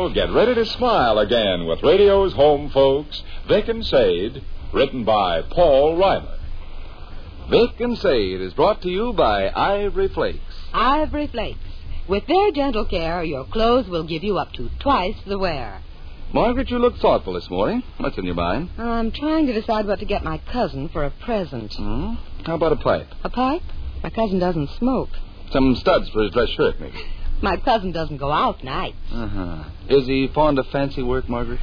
Well, get ready to smile again with radio's home folks, Vic and Sade, written by Paul Reimer. Vic and Sade is brought to you by Ivory Flakes. Ivory Flakes. With their gentle care, your clothes will give you up to twice the wear. Margaret, you look thoughtful this morning. What's in your mind? I'm trying to decide what to get my cousin for a present. How about a pipe? A pipe? My cousin doesn't smoke. Some studs for his dress shirt, maybe. My cousin doesn't go out nights. Is he fond of fancy work, Margaret?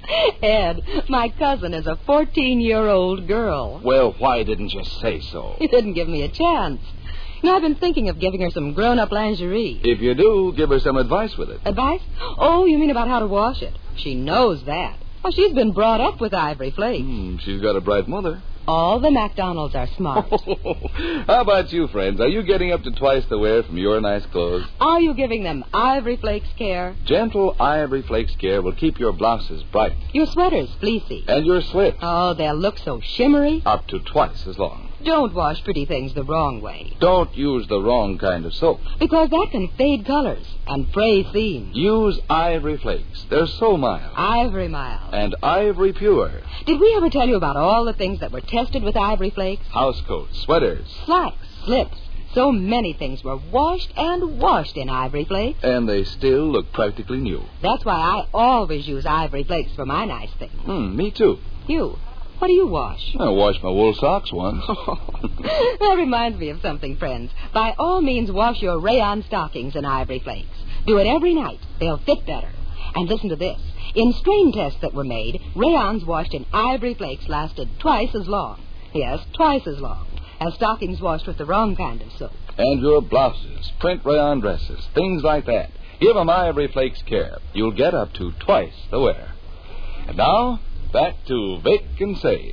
Ed, my cousin is a 14-year-old girl. Well, why didn't you say so? You didn't give me a chance. You know, I've been thinking of giving her some grown-up lingerie. If you do, give her some advice with it. Advice? Oh, you mean about how to wash it? She knows that. Well, she's been brought up with Ivory Flakes. She's got a bright mother. All the McDonalds are smart. How about you, friends? Are you getting up to twice the wear from your nice clothes? Are you giving them Ivory Flakes care? Gentle Ivory Flakes care will keep your blouses bright. Your sweaters fleecy. And your slips. Oh, they'll look so shimmery. Up to twice as long. Don't wash pretty things the wrong way. Don't use the wrong kind of soap. Because that can fade colors and fray seams. Use Ivory Flakes. They're so mild. Ivory mild. And Ivory pure. Did we ever tell you about all the things that were tested with Ivory Flakes? Housecoats, sweaters. Slacks, slips. So many things were washed and washed in Ivory Flakes. And they still look practically new. That's why I always use Ivory Flakes for my nice things. Me too. You? What do you wash? I washed my wool socks once. That reminds me of something, friends. By all means, wash your rayon stockings in Ivory Flakes. Do it every night. They'll fit better. And listen to this. In strain tests that were made, rayons washed in Ivory Flakes lasted twice as long. Yes, twice as long as stockings washed with the wrong kind of soap. And your blouses, print rayon dresses, things like that. Give them Ivory Flakes care. You'll get up to twice the wear. And now, back to Vic and Sade.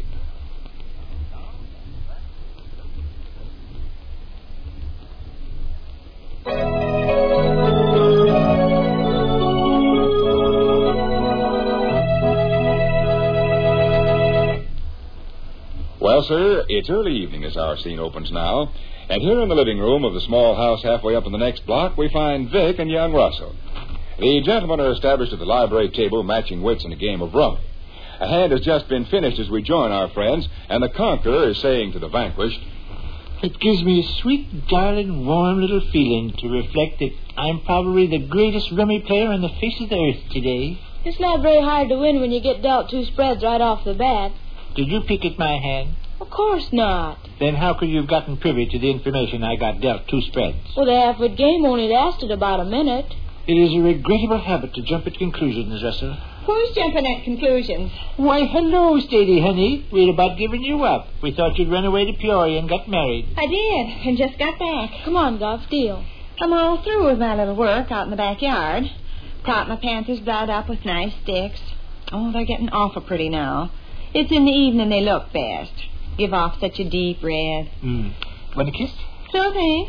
Well, sir, it's early evening as our scene opens now. And here in the living room of the small house halfway up in the next block, we find Vic and young Russell. The gentlemen are established at the library table matching wits in a game of rummy. A hand has just been finished as we join our friends, and the conqueror is saying to the vanquished, "It gives me a sweet, darling, warm little feeling to reflect that I'm probably the greatest rummy player on the face of the earth today." It's not very hard to win when you get dealt two spreads right off the bat. Did you pick at my hand? Of course not. Then how could you have gotten privy to the information I got dealt two spreads? Well, the half-wit game only lasted about a minute. It is a regrettable habit to jump at conclusions, Russell. Who's jumping at conclusions? Why, hello, Sadie, honey. We're about giving you up. We thought you'd run away to Peoria and got married. I did, and just got back. Come on, Gov, deal. I'm all through with my little work out in the backyard. Prop my Panther's blood up with nice sticks. Oh, they're getting awful pretty now. It's in the evening they look best. Give off such a deep red. Want a kiss? No, thanks.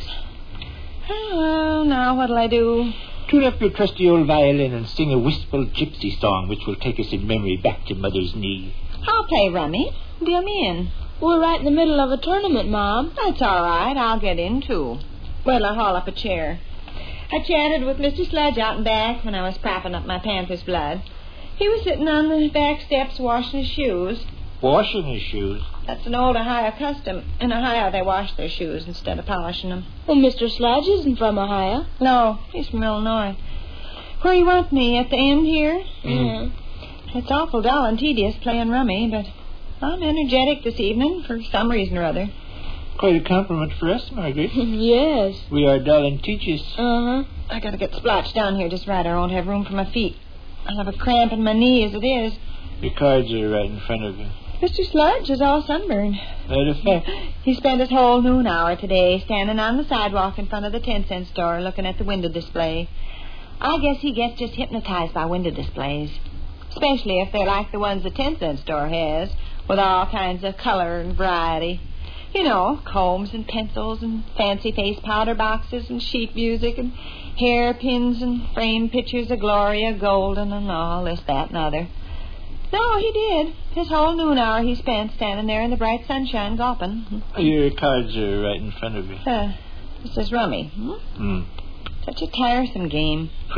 Oh, now what'll I do? Tune up your trusty old violin and sing a wistful gypsy song which will take us in memory back to Mother's knee. I'll play rummy. Deal me in. We're right in the middle of a tournament, Mom. That's all right. I'll get in, too. Wait till I haul up a chair. I chatted with Mr. Sledge out and back when I was propping up my Panther's blood. He was sitting on the back steps washing his shoes. Washing his shoes? That's an old Ohio custom. In Ohio, they wash their shoes instead of polishing them. Well, Mr. Sledge isn't from Ohio. No, he's from Illinois. Where you want me, at the end here? Yeah. It's awful dull and tedious playing rummy, but I'm energetic this evening for some reason or other. Quite a compliment for us, Margaret. Yes. We are dull and tedious. Uh-huh. I gotta get splotched down here just right. I won't have room for my feet. I'll have a cramp in my knee as it is. Your cards are right in front of you. Mr. Sludge is all sunburned. Matter of fact. He spent his whole noon hour today standing on the sidewalk in front of the 10-cent store looking at the window display. I guess he gets just hypnotized by window displays, especially if they're like the ones the 10-cent store has, with all kinds of color and variety. You know, combs and pencils and fancy face powder boxes and sheet music and hairpins and framed pictures of Gloria Golden and all this, that, and other. No, he did. His whole noon hour he spent standing there in the bright sunshine gawping. Your cards are right in front of you. This is rummy. Such a tiresome game.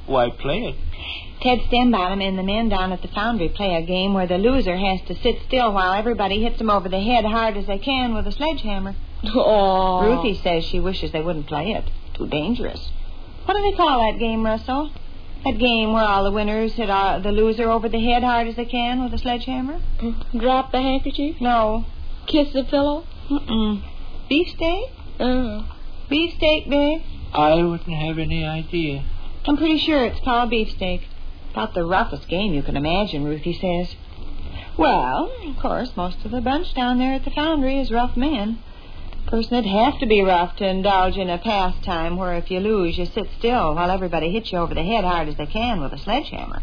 Why play it? Ted Stembottom and the men down at the foundry play a game where the loser has to sit still while everybody hits him over the head hard as they can with a sledgehammer. Oh. Ruthie says she wishes they wouldn't play it. Too dangerous. What do they call that game, Russell? That game where all the winners hit the loser over the head hard as they can with a sledgehammer? Drop the handkerchief? No. Kiss the pillow? Beefsteak? Beefsteak, babe? I wouldn't have any idea. I'm pretty sure it's called beefsteak. About the roughest game you can imagine, Ruthie says. Well, of course, most of the bunch down there at the foundry is rough men. A person would have to be rough to indulge in a pastime where if you lose, you sit still while everybody hits you over the head hard as they can with a sledgehammer.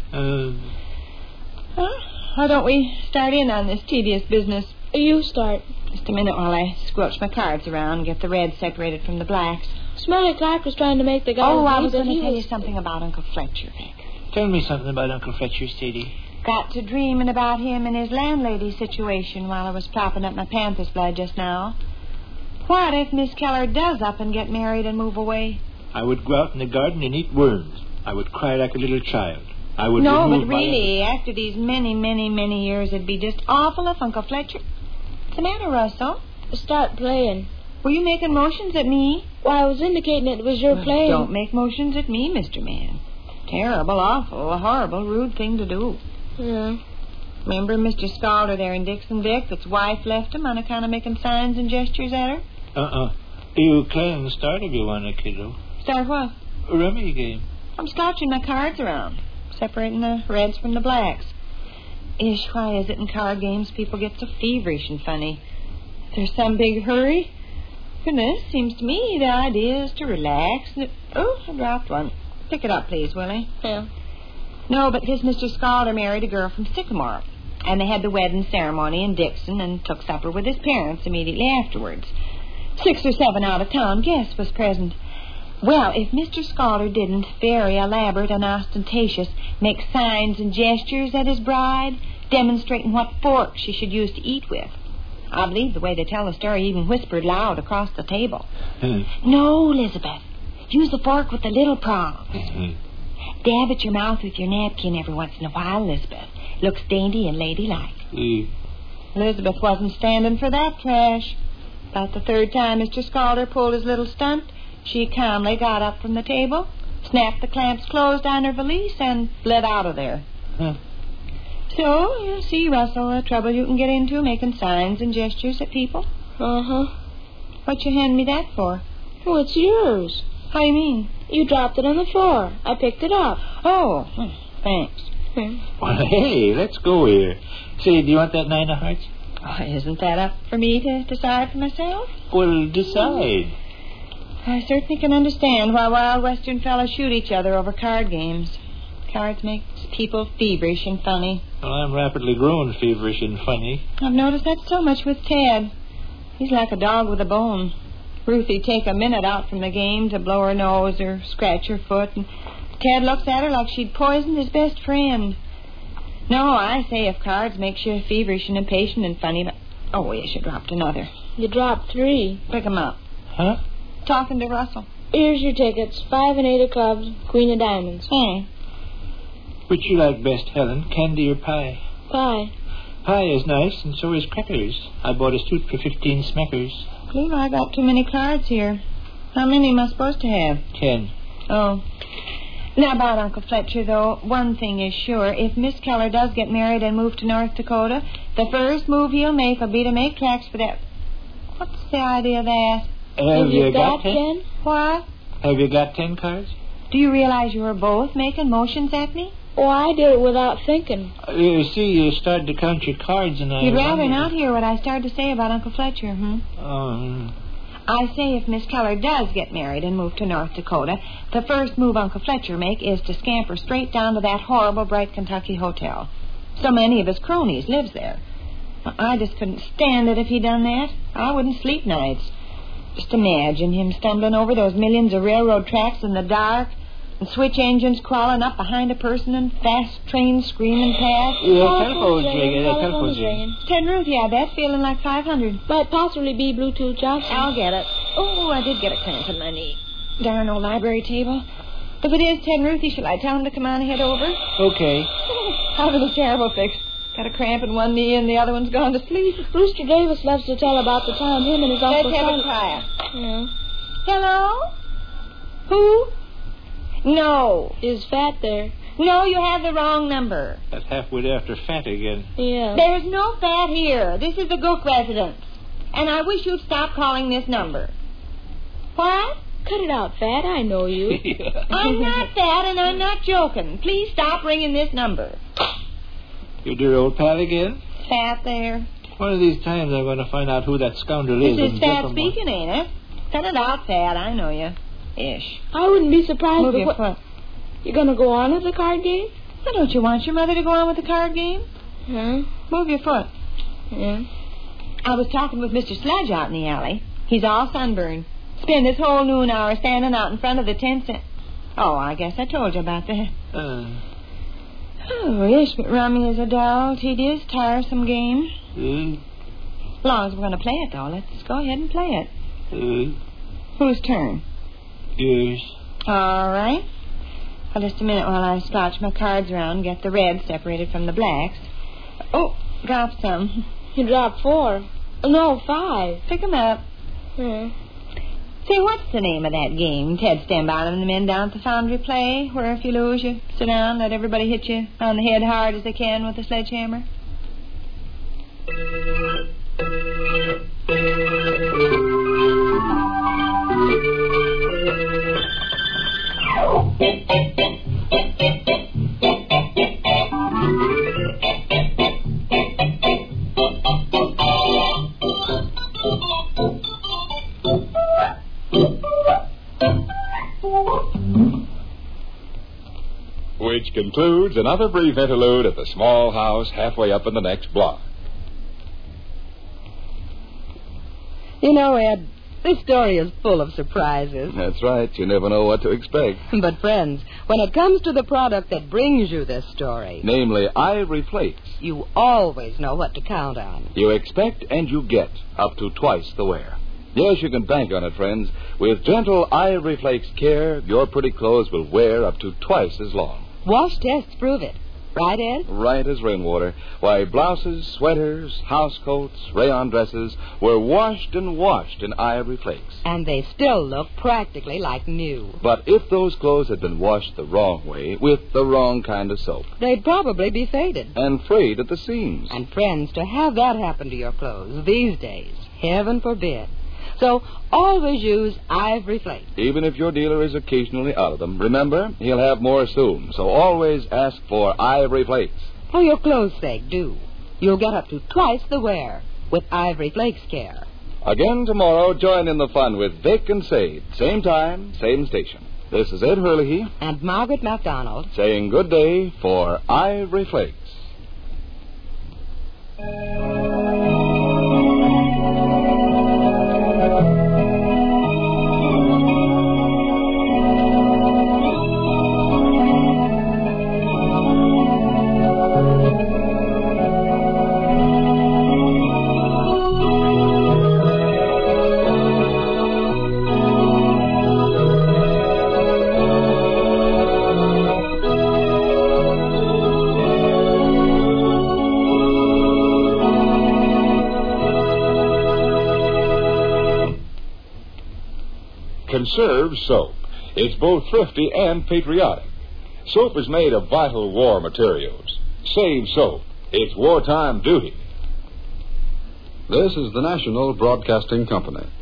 Why don't we start in on this tedious business? You start. Just a minute while I squelch my cards around and get the reds separated from the blacks. Smelly Clark was trying to make the guy... Oh, I was going to tell you something about Uncle Fletcher, Vic. Tell me something about Uncle Fletcher, Sadie. Got to dreaming about him and his landlady situation while I was propping up my panther's blood just now. What if Miss Keller does up and get married and move away? I would go out in the garden and eat worms. I would cry like a little child. I would No, remove but really, after these many, many, many years, it'd be just awful if Uncle Fletcher... What's the matter, Russell? Start playing. Were you making motions at me? Well, I was indicating it was your playing. Don't make motions at me, Mr. Man. Terrible, awful, horrible, rude thing to do. Yeah. Remember Mr. Scalder there in Dixon, Vic, that's wife left him on account of making signs and gestures at her? You can start if you want to, kiddo. Start what? A rummy game. I'm scotching my cards around, separating the reds from the blacks. Ish, why is it in card games people get so feverish and funny? If there's some big hurry? Goodness, seems to me the idea is to relax. Oh, I dropped one. Pick it up, please, Willie. Yeah. No, but this Mr. Scalder married a girl from Sycamore, and they had the wedding ceremony in Dixon and took supper with his parents immediately afterwards. 6 or 7 out-of-town guests was present. Well, if Mr. Scalder didn't, very elaborate and ostentatious, make signs and gestures at his bride, demonstrating what fork she should use to eat with. I believe the way they tell the story even whispered loud across the table. No, Elizabeth. Use the fork with the little prongs. Dab at your mouth with your napkin every once in a while, Elizabeth. Looks dainty and ladylike. Elizabeth wasn't standing for that trash. About the third time Mr. Scalder pulled his little stunt, she calmly got up from the table, snapped the clamps closed on her valise, and bled out of there. So, you see, Russell, the trouble you can get into making signs and gestures at people. What you hand me that for? Oh, it's yours. How you mean? You dropped it on the floor. I picked it up. Oh, thanks. Well, hey, let's go here. Say, do you want that 9 of hearts? Oh, isn't that up for me to decide for myself? Well, decide. I certainly can understand why wild western fellows shoot each other over card games. Cards make people feverish and funny. Well, I'm rapidly growing feverish and funny. I've noticed that so much with Ted. He's like a dog with a bone. Ruthie'd take a minute out from the game to blow her nose or scratch her foot, and Ted looks at her like she'd poisoned his best friend. No, I say if cards makes you feverish and impatient and funny, but... Oh, yes, you dropped another. You dropped 3. Pick 'em up. Huh? Talking to Russell. Here's your tickets. 5 and 8 of clubs, Queen of Diamonds. Hey. Which you like best, Helen, candy or pie? Pie. Pie is nice, and so is crackers. I bought a suit for 15 smackers. I believe I got too many cards here. How many am I supposed to have? 10. Oh. Now, about Uncle Fletcher, though, one thing is sure. If Miss Keller does get married and move to North Dakota, the first move he'll make will be to make tracks for that... What's the idea of that? Have you got 10? What? Have you got 10 cards? Do you realize you were both making motions at me? Oh, I did it without thinking. See, you started to count your cards, and I... You'd rather not hear what I started to say about Uncle Fletcher, I say if Miss Keller does get married and move to North Dakota, the first move Uncle Fletcher make is to scamper straight down to that horrible Bright Kentucky hotel. So many of his cronies lives there. I just couldn't stand it if he'd done that. I wouldn't sleep nights. Just imagine him stumbling over those millions of railroad tracks in the dark, and switch engines crawling up behind a person, and fast trains screaming past. Telephone's ringing. Ted Ruthie, I bet, feeling like 500. Might possibly be Bluetooth Johnson. I'll get it. Oh, I did get a cramp in my knee. Darn old library table. If it is Ted and Ruthie, shall I tell him to come on and head over? Okay. I'm in a terrible fix. Got a cramp in one knee and the other one's gone to sleep. Rooster Davis loves to tell about the time him and his uncle... Let's have Tom- it quiet. Yeah. Hello? Who? No. Is Fat there? No, you have the wrong number. That's halfway after Fat again. Yeah. There's no Fat here. This is the Gook residence. And I wish you'd stop calling this number. What? Cut it out, Fat. I know you. I'm not Fat and I'm not joking. Please stop ringing this number. Your dear old pal again? Fat there. One of these times I'm going to find out who that scoundrel is. This is and get Fat him speaking, ain't it? Cut it out, Fat. I know you. Ish. I wouldn't be surprised Move if... your foot. You gonna go on with the card game? Well, don't you want your mother to go on with the card game? Huh? Move your foot. Yeah. I was talking with Mr. Sledge out in the alley. He's all sunburned. Spent this whole noon hour standing out in front of the 10-cent... Oh, I guess I told you about that. Oh, yes, but rummy is a dull, tedious, tiresome game. As long as we're going to play it, though, let's go ahead and play it. Whose turn? Yours. All right. Well, just a minute while I scotch my cards around and get the reds separated from the blacks. Oh, dropped some. You dropped 4. No, 5. Pick 'em up. Yeah. Say, what's the name of that game Ted Stenbaum and the men down at the Foundry play, where if you lose, you sit down, let everybody hit you on the head hard as they can with a sledgehammer? Which concludes another brief interlude at the small house halfway up in the next block. You know, Ed, this story is full of surprises. That's right. You never know what to expect. But, friends, when it comes to the product that brings you this story, Namely, Ivory Flakes. you always know what to count on. You expect and you get up to twice the wear. Yes, you can bank on it, friends. With gentle Ivory Flakes care, your pretty clothes will wear up to twice as long. Wash tests prove it. Right, Ed? Right as rainwater. Why, blouses, sweaters, housecoats, rayon dresses were washed and washed in Ivory Flakes. And they still look practically like new. But if those clothes had been washed the wrong way, with the wrong kind of soap, They'd probably be faded. and frayed at the seams. And, friends, to have that happen to your clothes these days, heaven forbid. So always use Ivory Flakes. Even if your dealer is occasionally out of them, remember, he'll have more soon. So always ask for Ivory Flakes. For your clothes' sake, do. You'll get up to twice the wear with Ivory Flakes care. Again tomorrow, join in the fun with Vic and Sade. Same time, same station. This is Ed Hurley And Margaret MacDonald. saying good day for Ivory Flakes. Conserve soap. It's both thrifty and patriotic. Soap is made of vital war materials. Save soap. It's wartime duty. This is the National Broadcasting Company.